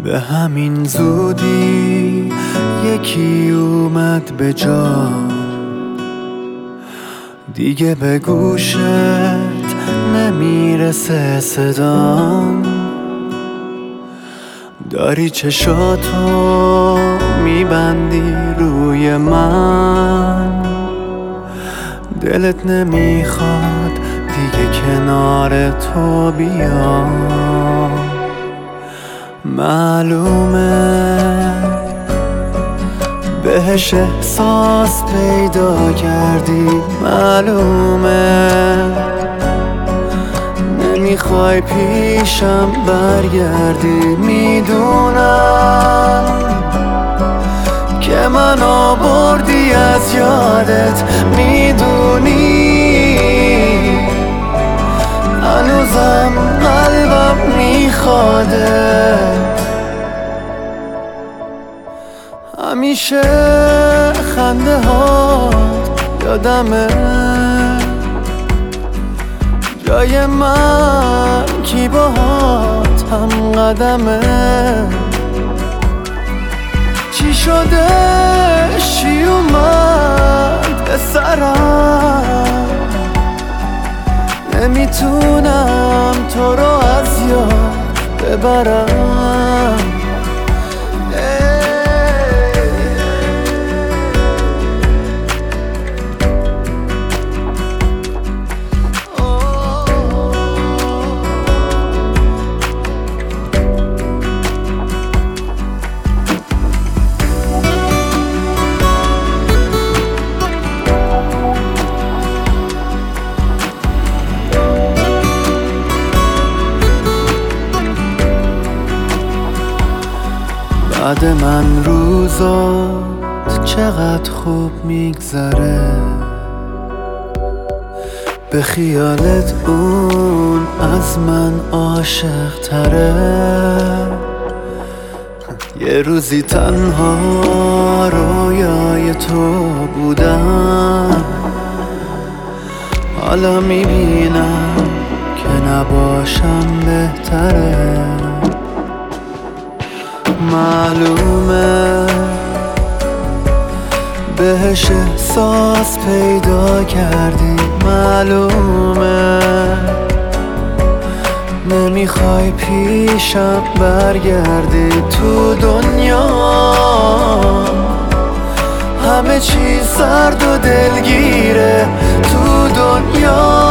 به همین زودی یکی اومد به جان، دیگه به گوشت نمیرسه صدام. داری چشاتو میبندی روی من، دلت نمیخواد دیگه کنار تو بیام. معلومه بهش احساس پیدا کردی، معلومه نمیخوای پیشم برگردی. میدونم که منو بردی از یادت، میدونی هنوزم قلبم میخوادت. همیشه خنده هات یادمه، جای من کی باهات هم قدمه. چی شده چی اومد به سرم، نمیتونم تو رو از یاد ببرم. بعد من روزات چقدر خوب میگذره، به خیالت اون از من عاشق تره. یه روزی تنها رویای تو بودم، حالا میبینم که نباشم بهتره. معلومه بهش احساس پیدا کردی، معلومه نمیخوای پیشم برگردی. تو دنیا همه چی سرد و دلگیره، تو دنیا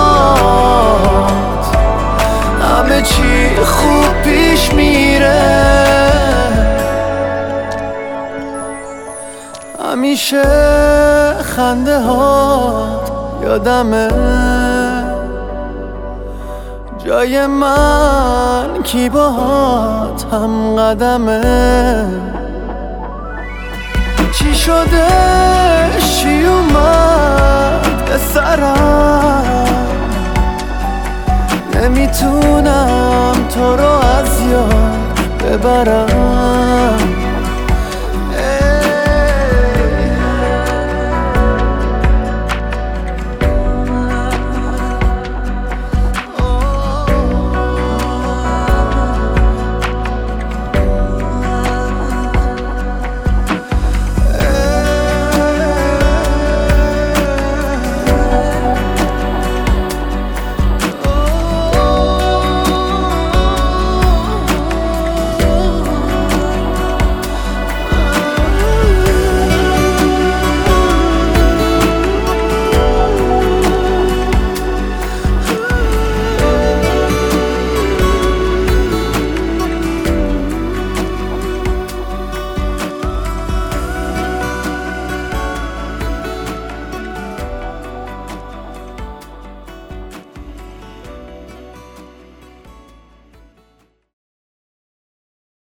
همه چی خوب پیش میره. همیشه خنده هات یادمه، جای من کی باهات هم قدمه. چی شده چی اومد به سرم، نمیتونم تو رو از یاد ببرم.